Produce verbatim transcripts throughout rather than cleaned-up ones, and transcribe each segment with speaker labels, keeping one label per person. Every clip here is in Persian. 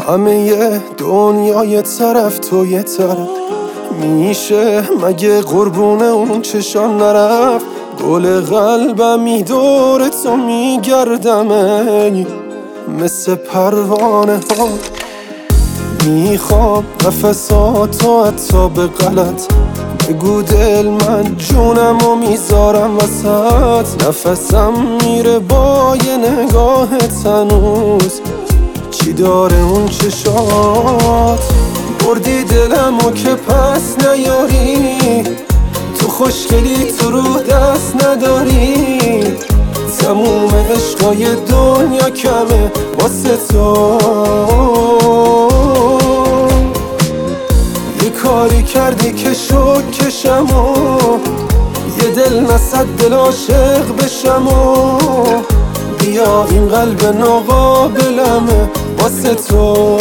Speaker 1: همه دنیا یه طرف تو یه طرف، میشه مگه قربون اون چشان نرفت؟ گل قلبمی دور تو میگردم مثل پروانه ها، میخوام نفساتو حتی به غلط بگو دل، من جونم و میذارم وسط. نفسم میره با یه نگاهت هنوز، چی داره اون چشات؟ بردی دلمو که پس نیاری، تو خوشگلی تو رو دست نداری، تموم عشقای دنیا کمه واسه تو. یه کاری کردی که شد کشم و یه دل نصد دل عاشق بشم و بیا این قلب ناقابلمه واسه تو.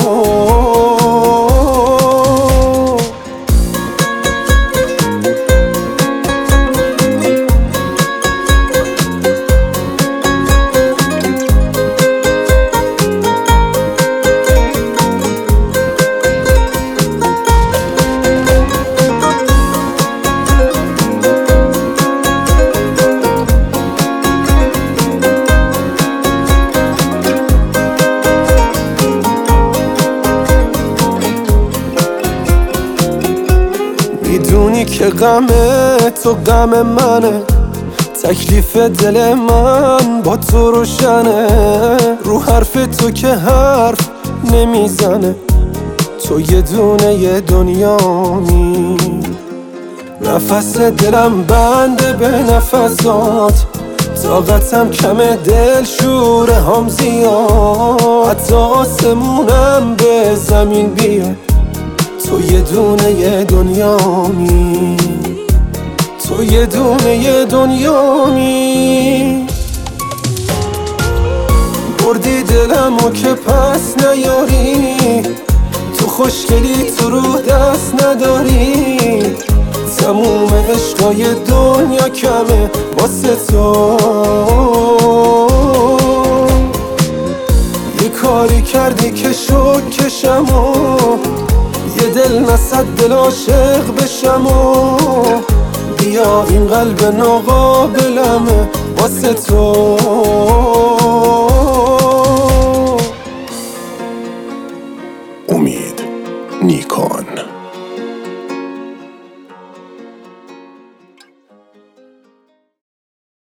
Speaker 1: میدونی که غم تو غم منه، تکلیف دل من با تو روشنه، رو حرف تو که حرف نمیزنه، تو یه دونه یه دنیامی. نفس دلم بنده به نفسات، طاقتم کمه دل شوره هم زیاد، حتی آسمونم به زمین بیاد، تو یه دونه یه دنیامی، تو یه دونه یه دنیامی. بردی دلمو که پس نیاری، تو خوشگلی تو رو دست نداری، تموم عشقای دنیا کمه واسه تو. یه کاری کردی که شد کشم و یه دل نصد دل عاشق بشم و بیا این قلب ناقابلمه واسه تو.
Speaker 2: امید نیکان.